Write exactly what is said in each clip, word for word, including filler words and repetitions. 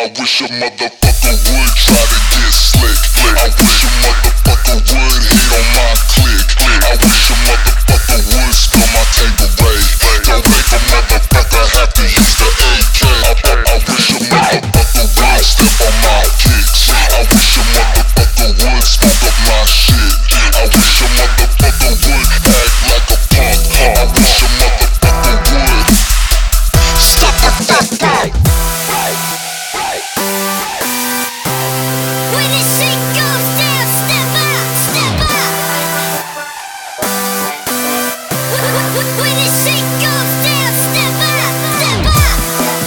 wish a motherfucker would try to get slick. I wish a motherfucker would hate on my click. I wish a motherfucker would spill my Tanqueray. Don't make a motherfucker have to use the A K. I, I, I wish a motherfucker would step on my kicks. I wish a motherfucker would smoke up my shit. I wish a motherfucker would act like a punk. I wish a motherfucker would stop the fuck out. When the shit goes down, step out, step out. When the shit goes down, step out, step out.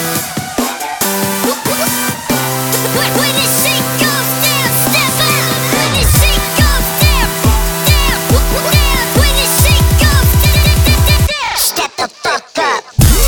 When the shit goes down, step out. When the shit goes down, down, down. When the shit goes down, down, step the fuck up.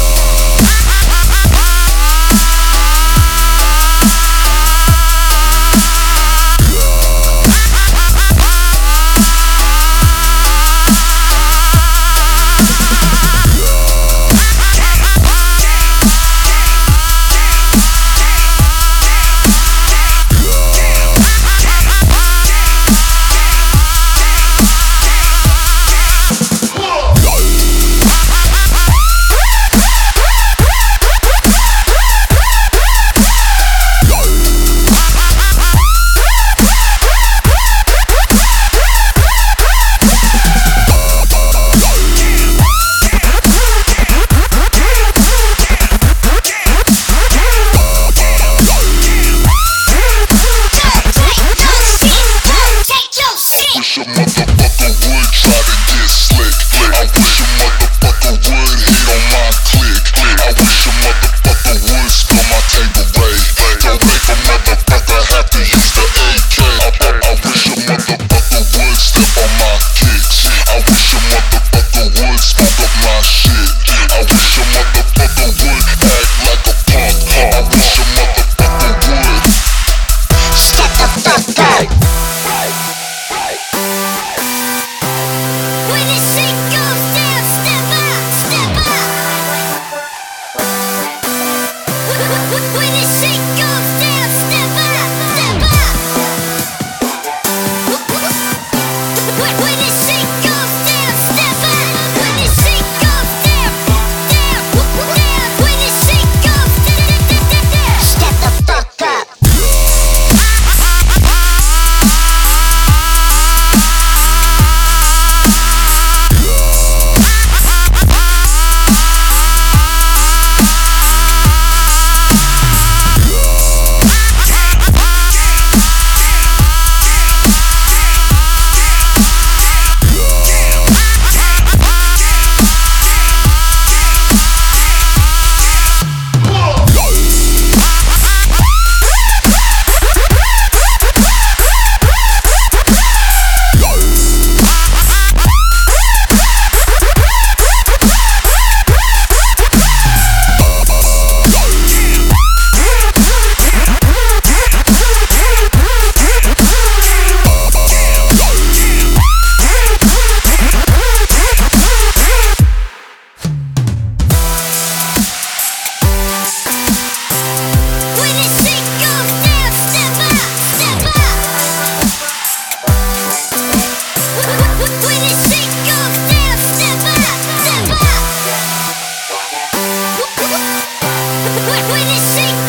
Wish a motherfucker would try to get slick. I wish a motherfucker would hate on my click. I wish a motherfucker would spill my Tanqueray. Don't make a motherfucker have to use the A K. I, I, I wish a motherfucker would step on my kicks. I wish a motherfucker would smoke up my shit. I wish a motherfucker would act like a punk. I wish a motherfucker would step the fuck out. When the shit goes down, step out, step out. When the shit goes down, step out, step out. When the shit goes down, step out. When the shit goes down, down, down. When the shit goes down, down, step the fuck up. When the shit goes down, step out, step out. When the shit goes down, step out, step out. When the shit